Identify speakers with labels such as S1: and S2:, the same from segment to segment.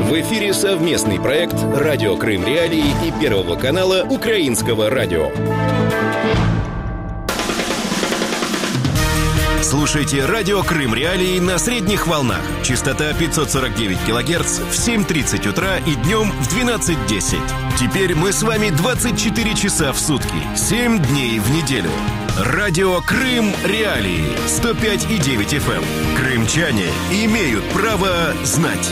S1: В эфире совместный проект «Радио Крым Реалии» и Первого канала Украинского радио. Слушайте «Радио Крым Реалии» на средних волнах. Частота 549 кГц в 7:30 утра и днем в 12:10. Теперь мы с вами 24 часа в сутки, 7 дней в неделю. «Радио Крым Реалии» 105,9 FM. Крымчане имеют право знать.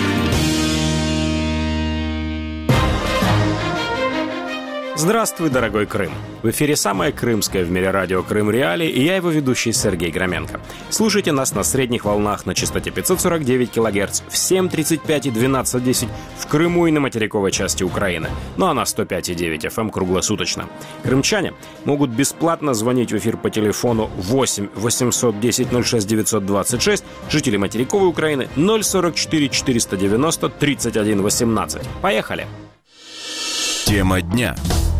S2: Здравствуй, дорогой Крым! В эфире самое крымское в мире радио «Крым Реалии» и я его ведущий Сергей Громенко. Слушайте нас на средних волнах на частоте 549 кГц в 7:35 и 12:10 в Крыму и на материковой части Украины, ну а на 105,9 FM круглосуточно. Крымчане могут бесплатно звонить в эфир по телефону 8 810 06 926, жители материковой Украины 044 490 31 18. Поехали!
S1: Тема дня.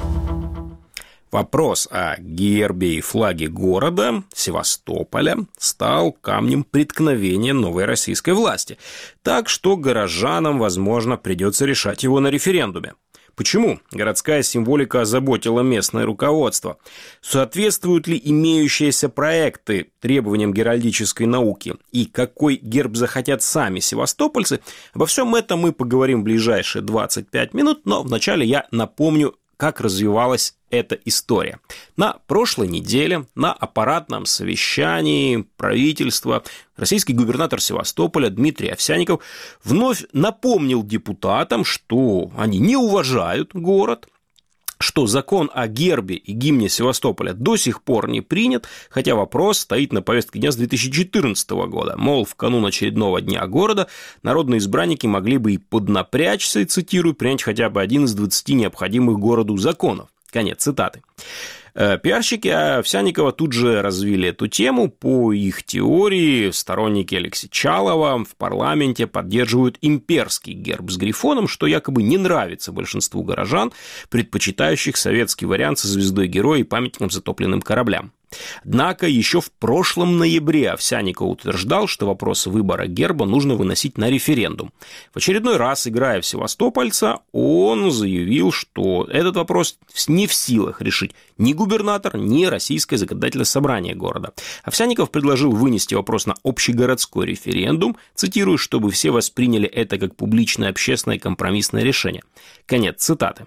S2: Вопрос о гербе и флаге города Севастополя стал камнем преткновения новой российской власти. Так что горожанам, возможно, придется решать его на референдуме. Почему городская символика озаботила местное руководство? Соответствуют ли имеющиеся проекты требованиям геральдической науки? И какой герб захотят сами севастопольцы? Обо всем этом мы поговорим в ближайшие 25 минут, но вначале я напомню, как развивалась эта история. На прошлой неделе на аппаратном совещании правительства российский губернатор Севастополя Дмитрий Овсянников вновь напомнил депутатам, что они не уважают город, что закон о гербе и гимне Севастополя до сих пор не принят, хотя вопрос стоит на повестке дня с 2014 года. Мол, в канун очередного дня города народные избранники могли бы и поднапрячься, и, цитирую, принять хотя бы один из 20 необходимых городу законов. Конец цитаты. Пиарщики Овсянникова тут же развили эту тему. По их теории, сторонники Алексея Чалова в парламенте поддерживают имперский герб с грифоном, что якобы не нравится большинству горожан, предпочитающих советский вариант со звездой героя и памятником затопленным кораблям. Однако еще в прошлом ноябре Овсянников утверждал, что вопрос выбора герба нужно выносить на референдум. В очередной раз, играя в севастопольца, он заявил, что этот вопрос не в силах решить ни губернатор, ни Российское законодательное собрание города. Овсянников предложил вынести вопрос на общегородской референдум, цитирую, чтобы все восприняли это как публичное, общественное, компромиссное решение. Конец цитаты.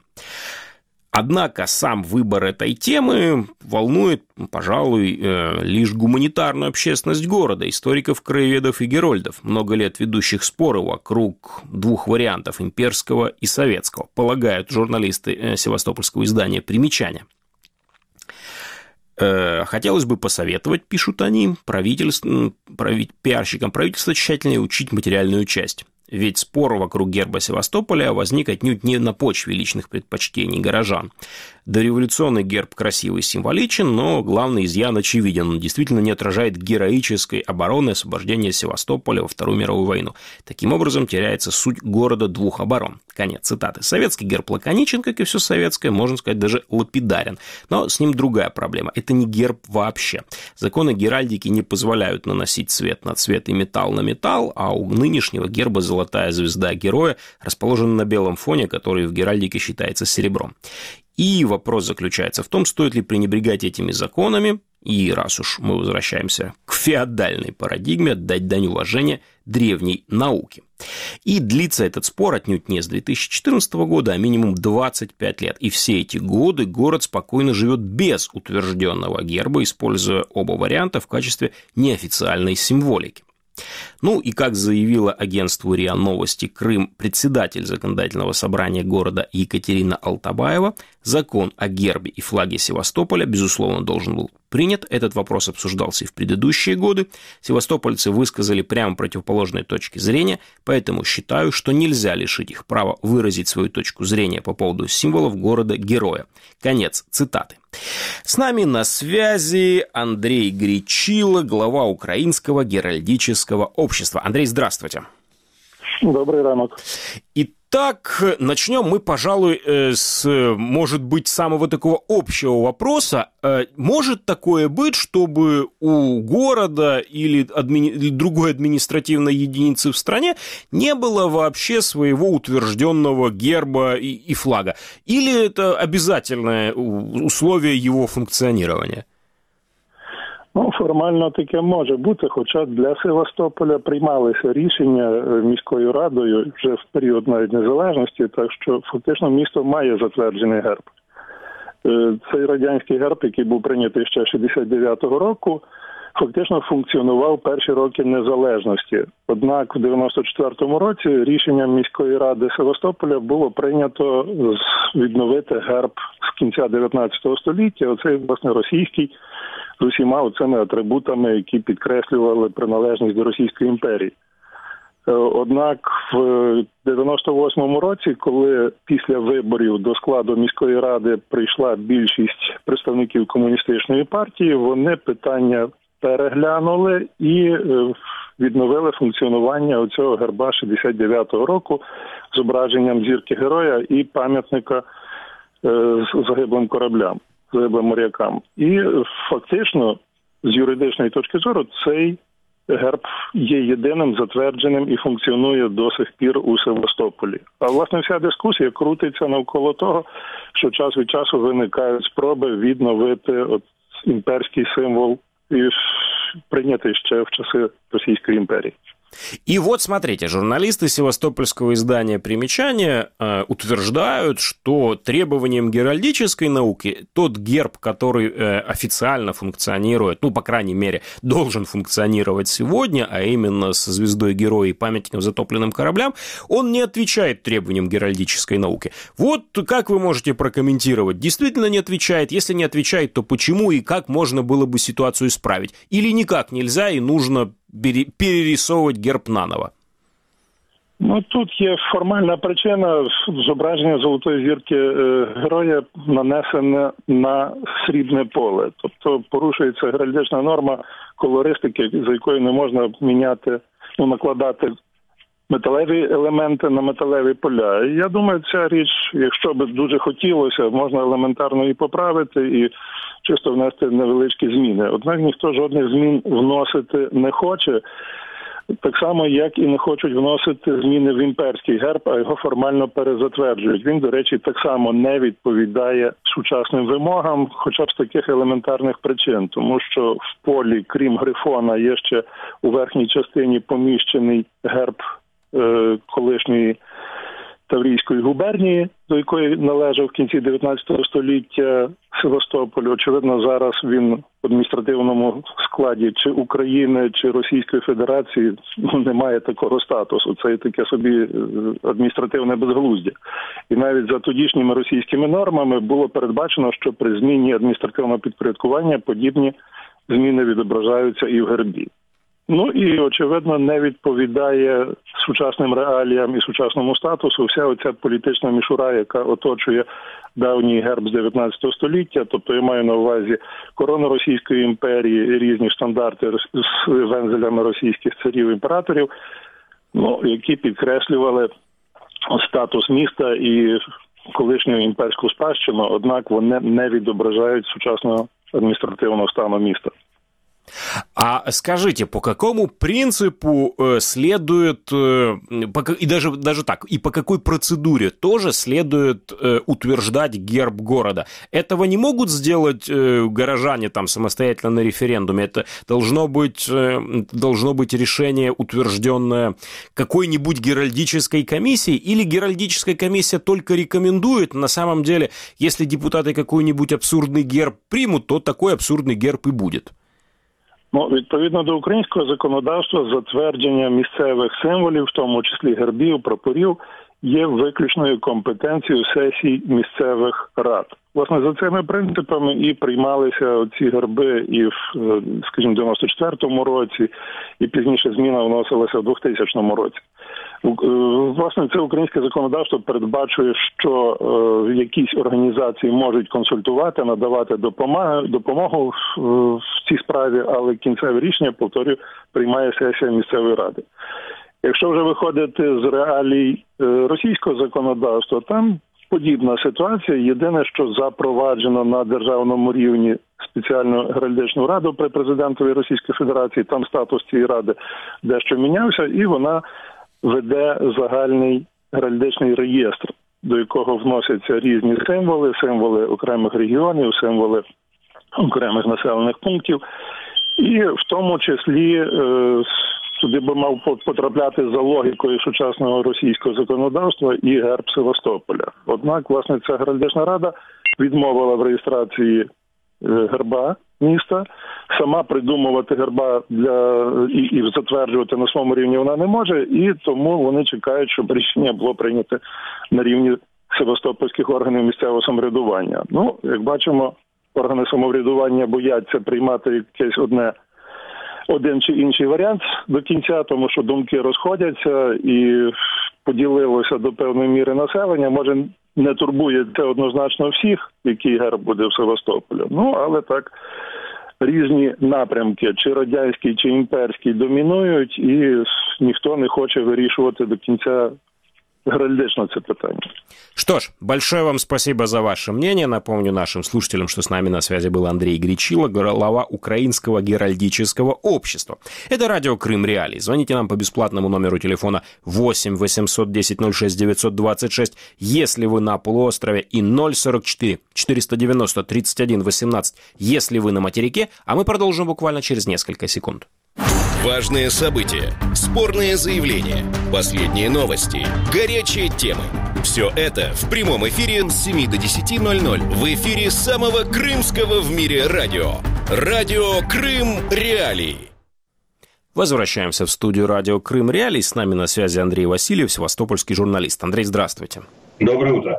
S2: Однако сам выбор этой темы волнует, пожалуй, лишь гуманитарную общественность города, историков, краеведов и герольдов, много лет ведущих споры вокруг двух вариантов – имперского и советского, полагают журналисты севастопольского издания «Примечания». Хотелось бы посоветовать, пишут они, пиарщикам правительства тщательнее учить материальную часть. Ведь спор вокруг герба Севастополя возник отнюдь не на почве личных предпочтений горожан. Дореволюционный герб красивый и символичен, но главный изъян очевиден. Он действительно не отражает героической обороны и освобождения Севастополя во Вторую мировую войну. Таким образом, теряется суть города двух оборон. Конец цитаты. Советский герб лаконичен, как и все советское, можно сказать, даже лапидарен. Но с ним другая проблема. Это не герб вообще. Законы геральдики не позволяют наносить цвет на цвет и металл на металл, а у нынешнего герба золотая звезда героя расположена на белом фоне, который в геральдике считается серебром. И вопрос заключается в том, стоит ли пренебрегать этими законами, и раз уж мы возвращаемся к феодальной парадигме, отдать дань уважения древней науке. И длится этот спор отнюдь не с 2014 года, а минимум 25 лет. И все эти годы город спокойно живет без утвержденного герба, используя оба варианта в качестве неофициальной символики. Ну и как заявила агентству РИА Новости Крым председатель законодательного собрания города Екатерина Алтабаева, закон о гербе и флаге Севастополя, безусловно, должен был принят. Этот вопрос обсуждался и в предыдущие годы. Севастопольцы высказали прямо противоположные точки зрения, поэтому считаю, что нельзя лишить их права выразить свою точку зрения по поводу символов города-героя. Конец цитаты. С нами на связи Андрей Гречило, глава Украинского геральдического общества. Андрей, здравствуйте.
S3: Добрый ранок.
S2: Итак, начнем мы, пожалуй, с, может быть, самого такого общего вопроса. Может такое быть, чтобы у города или другой административной единицы в стране не было вообще своего утвержденного герба и флага? Или это обязательное условие его функционирования?
S3: Ну, формально таке може бути, хоча для Севастополя приймалися рішення міською радою вже в період навіть незалежності, так що фактично місто має затверджений герб. Цей радянський герб, який був прийнятий ще 69-го року, фактично функціонував перші роки незалежності. Однак в 94-му році рішенням міської ради Севастополя було прийнято відновити герб з кінця 19 століття, оцей, власне, російський, з усіма оцими атрибутами, які підкреслювали приналежність до Російської імперії. Однак в 98-му році, коли після виборів до складу міської ради прийшла більшість представників комуністичної партії, вони питання переглянули і відновили функціонування оцього герба 69-го року з зображенням зірки героя і пам'ятника загиблим кораблям, загиблим морякам. І фактично, з юридичної точки зору, цей герб є єдиним затвердженим і функціонує до сих пір у Севастополі. А власне вся дискусія крутиться навколо того, що час від часу виникають спроби відновити імперський символ, прийнятый еще в часы Российской империи.
S2: И вот, смотрите, журналисты севастопольского издания «Примечание» утверждают, что требованием геральдической науки тот герб, который официально функционирует, ну, по крайней мере, должен функционировать сегодня, а именно со звездой героя и памятником затопленным кораблям, он не отвечает требованиям геральдической науки. Вот как вы можете прокомментировать? Действительно не отвечает? Если не отвечает, то почему и как можно было бы ситуацию исправить? Или никак нельзя и нужно перерисовувати герб наново?
S3: Ну, тут є формальна причина. Зображення Золотої зірки героя нанесене на срібне поле. Тобто порушується геральдична норма колористики, за якою не можна міняти, накладати металеві елементи на металеві поля. І я думаю, ця річ, якщо б дуже хотілося, можна елементарно і поправити, і чисто внести невеличкі зміни. Однак ніхто жодних змін вносити не хоче, так само, як і не хочуть вносити зміни в імперський герб, а його формально перезатверджують. Він, до речі, так само не відповідає сучасним вимогам, хоча б з таких елементарних причин. Тому що в полі, крім грифона, є ще у верхній частині поміщений герб колишньої Таврійської губернії, до якої належав в кінці 19 століття Севастополь. Очевидно, зараз він в адміністративному складі чи України, чи Російської Федерації не має такого статусу. Це таке собі адміністративне безглуздя. І навіть за тодішніми російськими нормами було передбачено, що при зміні адміністративного підпорядкування подібні зміни відображаються і в гербі. Ну і, очевидно, не відповідає сучасним реаліям і сучасному статусу вся оця політична мішура, яка оточує давній герб з 19 століття, тобто я маю на увазі корону Російської імперії, різні штандарти з вензелями російських царів-імператорів, які підкреслювали статус міста і колишню імперську спадщину, однак вони не відображають сучасного адміністративного стану міста.
S2: А скажите, по какому принципу следует, и даже так, и по какой процедуре тоже следует утверждать герб города? Этого не могут сделать горожане там самостоятельно на референдуме. Это должно быть решение, утвержденное какой-нибудь геральдической комиссией, или геральдическая комиссия только рекомендует? На самом деле, если депутаты какой-нибудь абсурдный герб примут, то такой абсурдный герб и будет.
S3: Відповідно до українського законодавства, затвердження місцевих символів, в тому числі гербів, прапорів, є виключною компетенцією сесій місцевих рад. Власне, за цими принципами і приймалися ці герби і в, скажімо, 94-му році, і пізніше зміна вносилася в 2000 році. Власне, це українське законодавство передбачує, що якісь організації можуть консультувати, надавати допомогу в цій справі, але кінцеве рішення, повторюю, приймає сесія місцевої ради. Якщо вже виходити з реалій російського законодавства, там подібна ситуація. Єдине, що запроваджено на державному рівні спеціальну геральдичну раду при президентові Російської Федерації, там статус цієї ради дещо мінявся, і вона веде загальний геральдичний реєстр, до якого вносяться різні символи окремих регіонів, символи окремих населених пунктів, і в тому числі туди би мав потрапляти за логікою сучасного російського законодавства і герб Севастополя. Однак, власне, ця геральдична рада відмовила в реєстрації герба міста. Сама придумувати герба і затверджувати на своєму рівні вона не може, і тому вони чекають, щоб рішення було прийнято на рівні севастопольських органів місцевого самоврядування. Ну, як бачимо, органи самоврядування бояться приймати якесь один чи інший варіант до кінця, тому що думки розходяться і поділилося до певної міри населення. Може, не турбує це однозначно всіх, який герб буде в Севастополі. Ну, але так, різні напрямки, чи радянський, чи імперський, домінують, і ніхто не хоче вирішувати до кінця геральдично это питание.
S2: Что ж, большое вам спасибо за ваше мнение. Напомню нашим слушателям, что с нами на связи был Андрей Гречило, глава Украинского геральдического общества. Это радио «Крым Реалии». Звоните нам по бесплатному номеру телефона 8 810 06 926, если вы на полуострове, и 044 490 31 18, если вы на материке, а мы продолжим буквально через несколько секунд.
S1: Важные события, спорные заявления, последние новости, горячие темы. Все это в прямом эфире с 7 до 10:00 в эфире самого крымского в мире радио. Радио «Крым Реалии».
S2: Возвращаемся в студию радио «Крым Реалии». С нами на связи Андрей Васильев, севастопольский журналист. Андрей, здравствуйте.
S4: Доброе утро.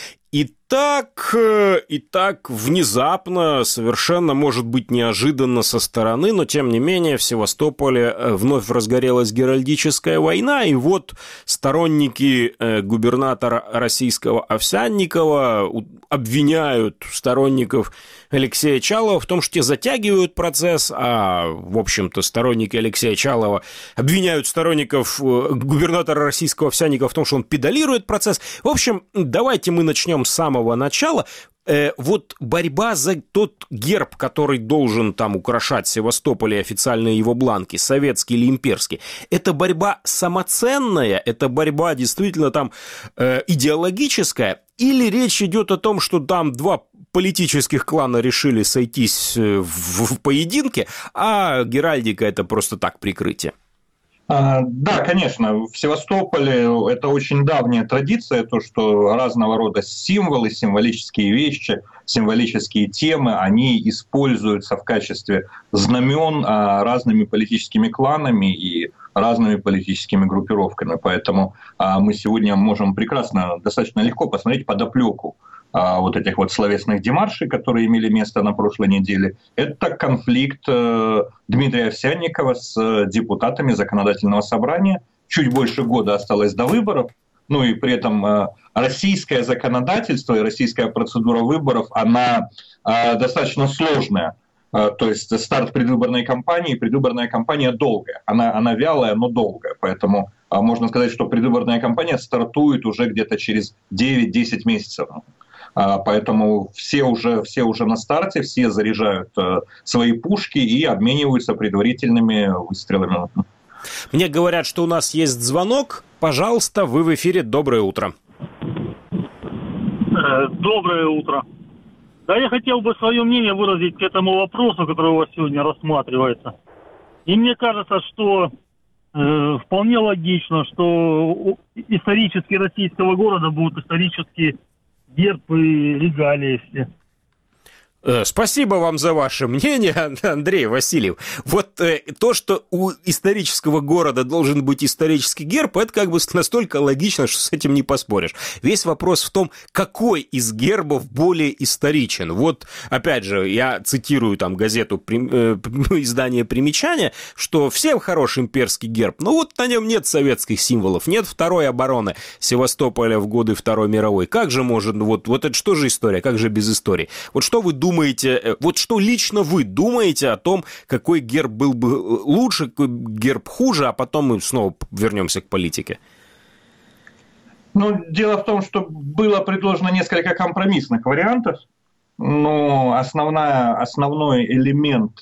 S2: Итак, внезапно, совершенно, может быть, неожиданно со стороны, но, тем не менее, в Севастополе вновь разгорелась геральдическая война, и вот сторонники губернатора российского Овсянникова обвиняют сторонников Алексея Чалова в том, что те затягивают процесс, а, в общем-то, сторонники Алексея Чалова обвиняют сторонников губернатора российского Овсянникова в том, что он педалирует процесс. В общем, давайте мы начнем с самого начала. Вот борьба за тот герб, который должен там украшать Севастополь и официальные его бланки, советский или имперский, это борьба самоценная, это борьба действительно там идеологическая, или речь идет о том, что там два политических клана решили сойтись в поединке, а геральдика это просто так прикрытие?
S4: Да, конечно, в Севастополе это очень давняя традиция, то, что разного рода символы, символические вещи, символические темы, они используются в качестве знамен разными политическими кланами и разными политическими группировками. Поэтому мы сегодня можем прекрасно, достаточно легко посмотреть подоплеку вот этих вот словесных демаршей, которые имели место на прошлой неделе. Это конфликт Дмитрия Овсянникова с депутатами законодательного собрания. Чуть больше года осталось до выборов. Ну и при этом российское законодательство и российская процедура выборов, она достаточно сложная. То есть старт предвыборной кампания долгая. Она вялая, но долгая. Поэтому можно сказать, что предвыборная кампания стартует уже где-то через 9-10 месяцев. Поэтому все уже на старте, все заряжают свои пушки и обмениваются предварительными выстрелами.
S2: Мне говорят, что у нас есть звонок. Пожалуйста, вы в эфире. Доброе утро.
S5: Доброе утро. Да, я хотел бы свое мнение выразить к этому вопросу, который у вас сегодня рассматривается. И мне кажется, что вполне логично, что исторически российского города будут исторически герб и регалии все.
S2: Спасибо вам за ваше мнение, Андрей Васильев. Вот то, что у исторического города должен быть исторический герб, это как бы настолько логично, что с этим не поспоришь. Весь вопрос в том, какой из гербов более историчен. Вот, опять же, я цитирую там газету, издание «Примечания», что всем хорош имперский герб, но вот на нем нет советских символов, нет второй обороны Севастополя в годы Второй мировой. Как же может, вот это что же история, как же без истории? Вот что вы думаете думаете, вот что лично вы думаете о том, какой герб был бы лучше, какой герб хуже, а потом мы снова вернемся к политике?
S4: Ну, дело в том, что было предложено несколько компромиссных вариантов, но основной элемент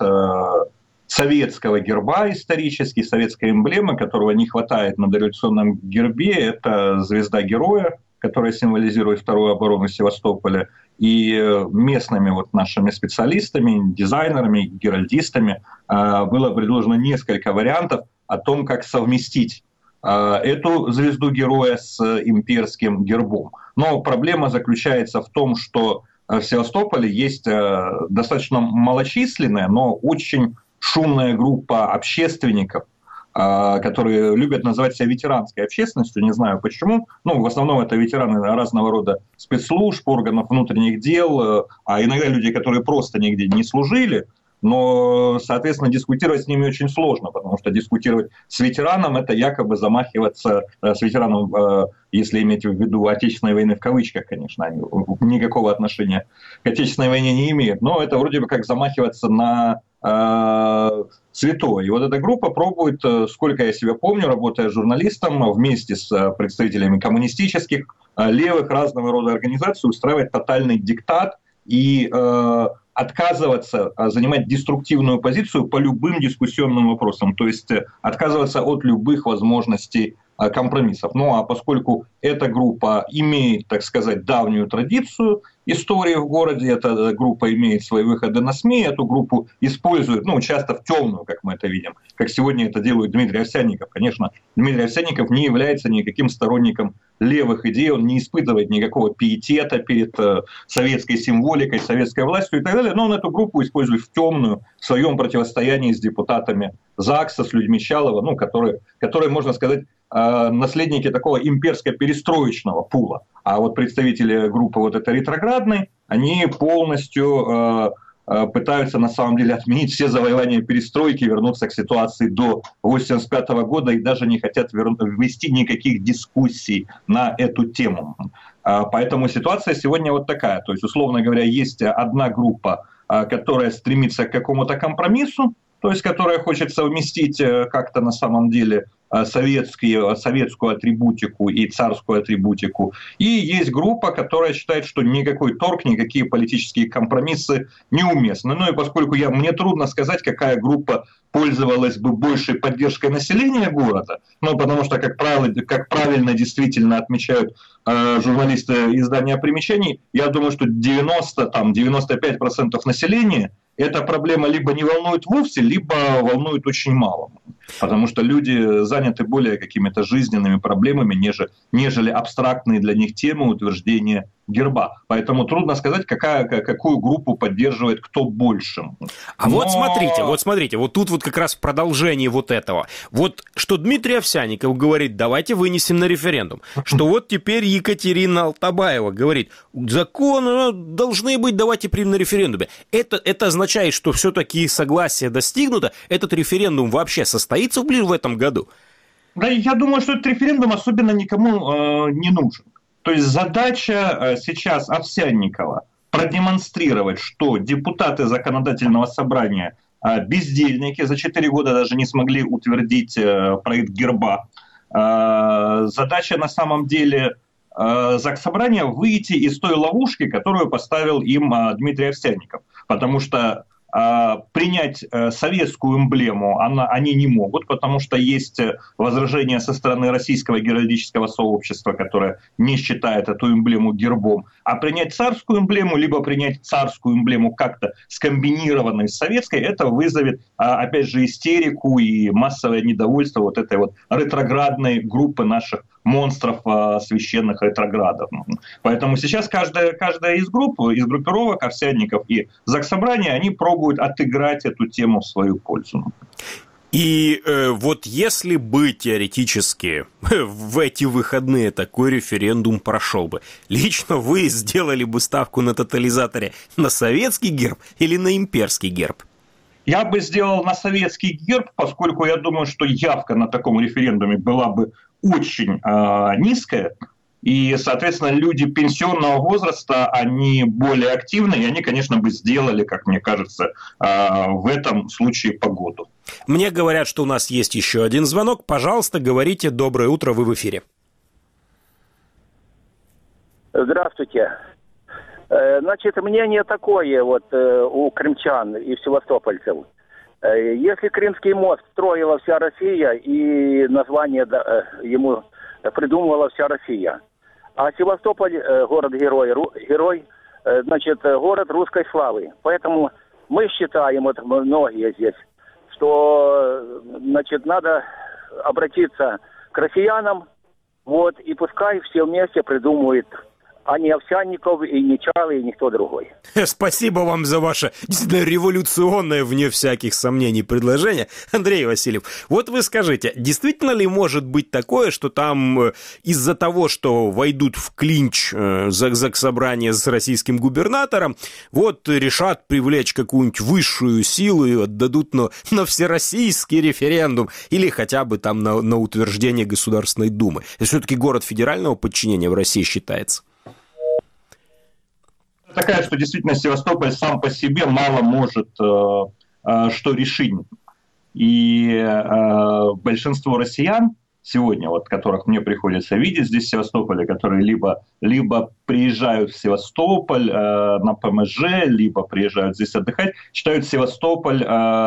S4: советского герба исторический, советской эмблемы, которого не хватает на дореволюционном гербе, это звезда героя, которая символизирует вторую оборону Севастополя, и местными вот нашими специалистами, дизайнерами, геральдистами было предложено несколько вариантов о том, как совместить эту звезду героя с имперским гербом. Но проблема заключается в том, что в Севастополе есть достаточно малочисленная, но очень шумная группа общественников, которые любят называть себя ветеранской общественностью, не знаю почему. Ну, в основном это ветераны разного рода спецслужб, органов внутренних дел, а иногда люди, которые просто нигде не служили, но, соответственно, дискутировать с ними очень сложно, потому что дискутировать с ветераном – это якобы замахиваться, с ветераном, если иметь в виду Отечественной войны в кавычках, конечно, они никакого отношения к Отечественной войне не имеют, но это вроде бы как замахиваться на святое. И вот эта группа пробует, сколько я себя помню, работая журналистом, вместе с представителями коммунистических, левых, разного рода организаций, устраивать тотальный диктат и отказываться занимать деструктивную позицию по любым дискуссионным вопросам, то есть отказываться от любых возможностей компромиссов. Ну а поскольку эта группа имеет, так сказать, давнюю традицию истории в городе, эта группа имеет свои выходы на СМИ, эту группу используют, ну, часто в темную, как мы это видим, как сегодня это делает Дмитрий Овсянников. Конечно, Дмитрий Овсянников не является никаким сторонником левых идей, он не испытывает никакого пиетета перед советской символикой, советской властью и так далее, но он эту группу использует в темную, в своем противостоянии с депутатами ЗАГСа, с людьми Чалова, ну, которые, можно сказать, наследники такого имперско-перестроечного пула. А вот представители группы вот этой ретроградной, они полностью пытаются на самом деле отменить все завоевания перестройки, вернуться к ситуации до 1985 года и даже не хотят ввести никаких дискуссий на эту тему. Поэтому ситуация сегодня вот такая. То есть, условно говоря, есть одна группа, которая стремится к какому-то компромиссу, то есть которая хочет совместить как-то на самом деле советскую атрибутику и царскую атрибутику. И есть группа, которая считает, что никакой торг, никакие политические компромиссы неуместны. Ну и поскольку мне трудно сказать, какая группа пользовалась бы большей поддержкой населения города, ну потому что, как правильно действительно отмечают журналисты издания «Примечаний», я думаю, что 90-95% населения эта проблема либо не волнует вовсе, либо волнует очень мало. Потому что люди заняты более какими-то жизненными проблемами, нежели абстрактные для них темы утверждения герба. Поэтому трудно сказать, какую группу поддерживает кто больше.
S2: А вот смотрите, вот тут вот как раз в продолжении вот этого. Вот что Дмитрий Овсянников говорит, давайте вынесем на референдум. Что вот теперь Екатерина Алтабаева говорит, законы должны быть, давайте примем на референдуме. Это означает, что все-таки согласие достигнуто, этот референдум вообще состоится в этом году?
S4: Да, я думаю, что этот референдум особенно никому не нужен. То есть задача сейчас Овсянникова продемонстрировать, что депутаты законодательного собрания бездельники, за 4 года даже не смогли утвердить проект герба. Задача на самом деле Заксобрания выйти из той ловушки, которую поставил им Дмитрий Овсянников. Потому что принять советскую эмблему они не могут, потому что есть возражения со стороны российского геральдического сообщества, которое не считает эту эмблему гербом. А принять царскую эмблему, либо принять царскую эмблему как-то скомбинированной с советской, это вызовет, опять же, истерику и массовое недовольство вот этой вот ретроградной группы наших монстров священных ретроградов. Поэтому сейчас каждая из группировок, Овсянников и Заксобрания, они пробуют отыграть эту тему в свою пользу.
S2: И вот если бы теоретически в эти выходные такой референдум прошел бы, лично вы сделали бы ставку на тотализаторе на советский герб или на имперский герб?
S4: Я бы сделал на советский герб, поскольку я думаю, что явка на таком референдуме была бы очень низкая. И, соответственно, люди пенсионного возраста, они более активны, и они, конечно, бы сделали, как мне кажется, в этом случае погоду.
S2: Мне говорят, что у нас есть еще один звонок. Пожалуйста, говорите. Доброе утро, вы в эфире.
S6: Здравствуйте. Значит, мнение такое вот у крымчан и севастопольцев. Если Крымский мост строила вся Россия, и название ему придумывала вся Россия, а Севастополь город-герой, значит, город русской славы. Поэтому мы считаем, вот многие здесь, что, значит, надо обратиться к россиянам, вот, и пускай все вместе придумают, а не Овсянников, и не Чалы, и никто другой.
S2: Спасибо вам за ваше действительно революционное, вне всяких сомнений, предложение. Андрей Васильев, вот вы скажите, действительно ли может быть такое, что там из-за того, что войдут в клинч заксобрание с российским губернатором, вот решат привлечь какую-нибудь высшую силу и отдадут на всероссийский референдум или хотя бы там на утверждение Государственной Думы? Это все-таки город федерального подчинения в России считается.
S4: Такая, что действительно Севастополь сам по себе мало может что решить. И большинство россиян сегодня, вот, которых мне приходится видеть здесь в Севастополе, которые либо приезжают в Севастополь на ПМЖ, либо приезжают здесь отдыхать, считают Севастополь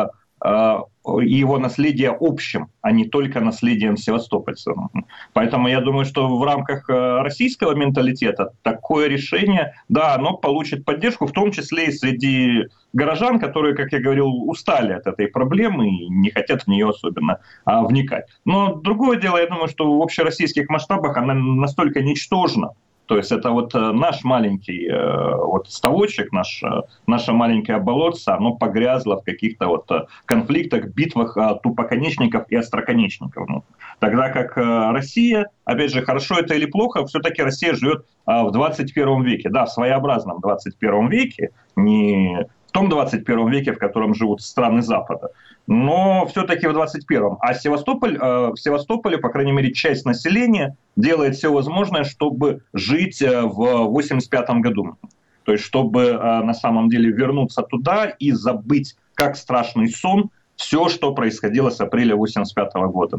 S4: и его наследие общим, а не только наследием севастопольцев. Поэтому я думаю, что в рамках российского менталитета такое решение, да, оно получит поддержку, в том числе и среди горожан, которые, как я говорил, устали от этой проблемы и не хотят в нее особенно вникать. Но другое дело, я думаю, что в общероссийских масштабах она настолько ничтожна. То есть это вот наш маленький вот ставочек, наше маленькое болотце, оно погрязло в каких-то вот конфликтах, битвах тупоконечников и остроконечников. Тогда как Россия, опять же, хорошо это или плохо, все-таки Россия живет в 21 веке, да, в своеобразном 21 веке, не в том 21 веке, в котором живут страны Запада, но все-таки в 21-м. А в Севастополе, по крайней мере, часть населения делает все возможное, чтобы жить в 85-м году. То есть, чтобы на самом деле вернуться туда и забыть, как страшный сон, все, что происходило с апреля 85-го года.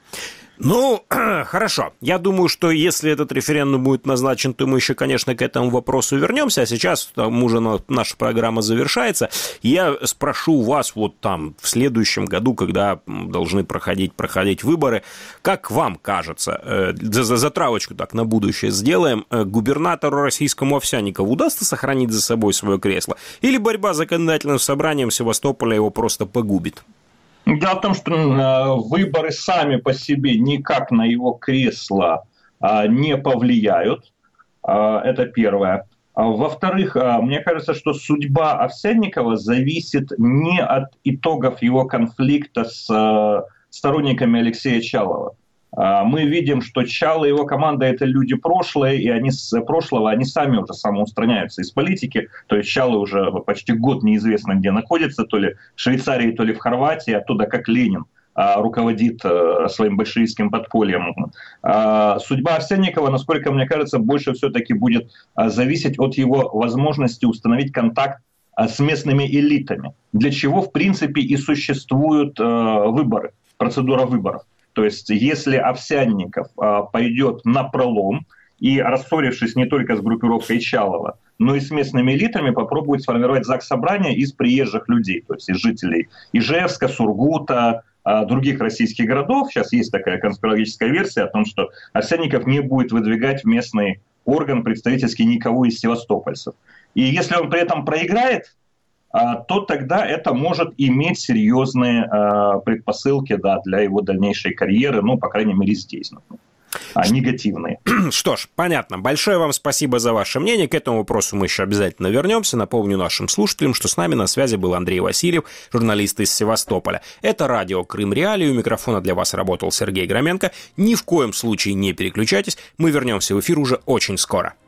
S2: Ну, хорошо. Я думаю, что если этот референдум будет назначен, то мы еще, конечно, к этому вопросу вернемся. А сейчас, там уже наша программа завершается. Я спрошу вас вот там в следующем году, когда должны проходить выборы, как вам кажется, затравочку так на будущее сделаем, губернатору российскому Овсянникову удастся сохранить за собой свое кресло? Или борьба с законодательным собранием Севастополя его просто погубит?
S4: Дело в том, что выборы сами по себе никак на его кресло не повлияют. Это первое. Во-вторых, мне кажется, что судьба Овсянникова зависит не от итогов его конфликта с сторонниками Алексея Чалова. Мы видим, что Чал и его команда – это люди прошлое, и они с прошлого, они сами уже самоустраняются из политики. То есть Чал уже почти год неизвестно где находится, то ли в Швейцарии, то ли в Хорватии, оттуда как Ленин руководит своим большевистским подпольем. Судьба Овсянникова, насколько мне кажется, больше все-таки будет зависеть от его возможности установить контакт с местными элитами, для чего, в принципе, и существуют выборы, процедура выборов. То есть если Овсянников пойдет на пролом и, рассорившись не только с группировкой Чалова, но и с местными элитами, попробует сформировать заксобрание из приезжих людей, то есть из жителей Ижевска, Сургута, других российских городов. Сейчас есть такая конспирологическая версия о том, что Овсянников не будет выдвигать в местный орган представительский никого из севастопольцев. И если он при этом проиграет, то тогда это может иметь серьезные предпосылки, да, для его дальнейшей карьеры, ну, по крайней мере, здесь. Негативные.
S2: Что ж, понятно. Большое вам спасибо за ваше мнение. К этому вопросу мы еще обязательно вернемся. Напомню нашим слушателям, что с нами на связи был Андрей Васильев, журналист из Севастополя. Это радио «Крым Реалии». У микрофона для вас работал Сергей Громенко. Ни в коем случае не переключайтесь. Мы вернемся в эфир уже очень скоро.